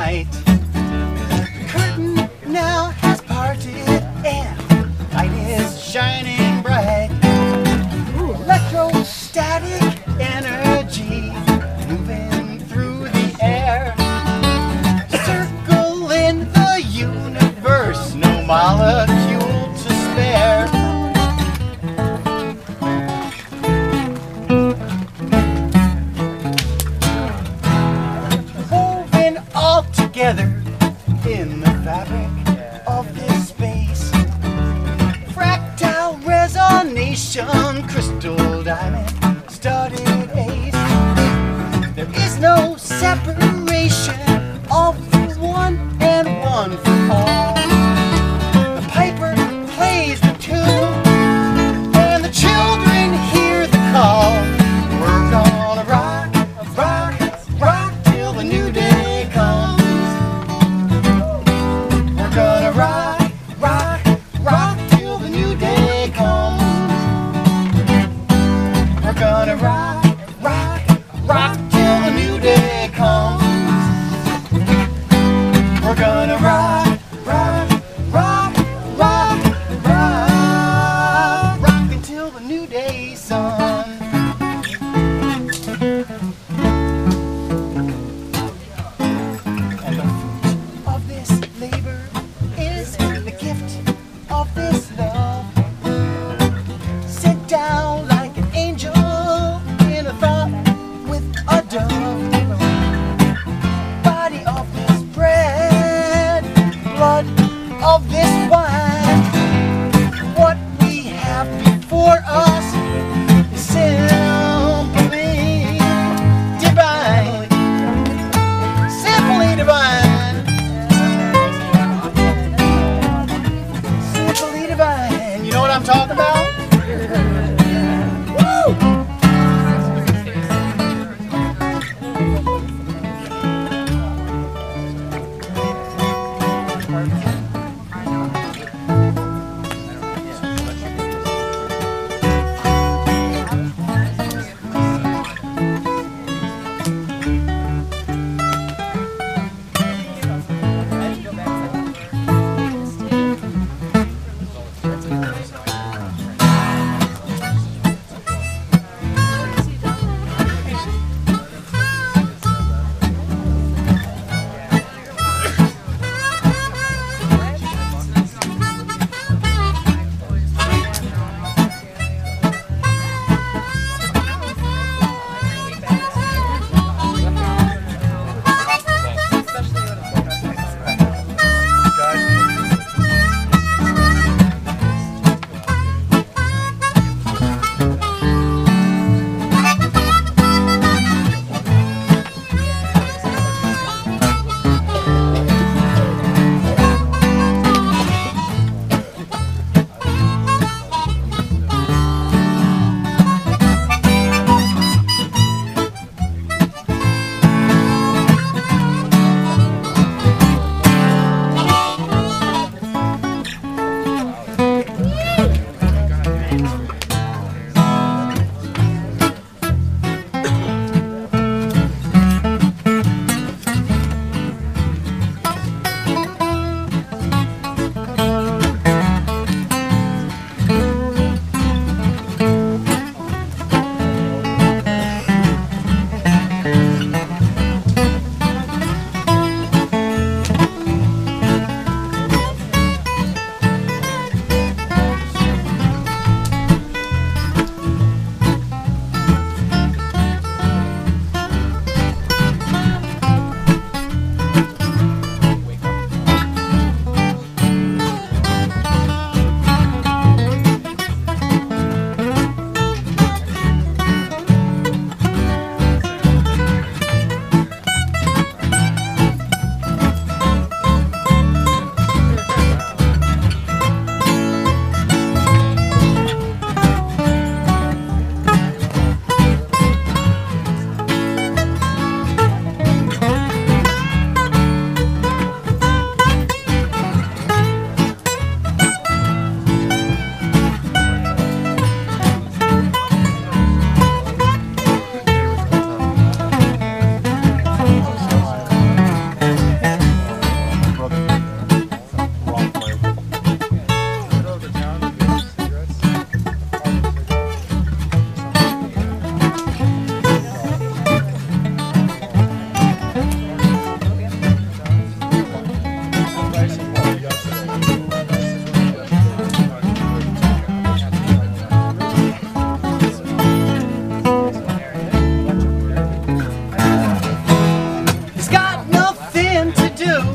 night. The curtain now has parted and light is shining bright. Electrostatic energy moving through the air, circling the universe, no molecule to spare. Woven all together in the fabric of this space, fractal resonation, crystal diamond, studded ace. There is no separation, all for one and one for all. The piper plays the tune and the children hear the call. We're gonna rock, rock, rock till the new day comes. We're gonna rock, rock, rock till the new day comes. We're gonna rock, rock, rock till the new day comes. do.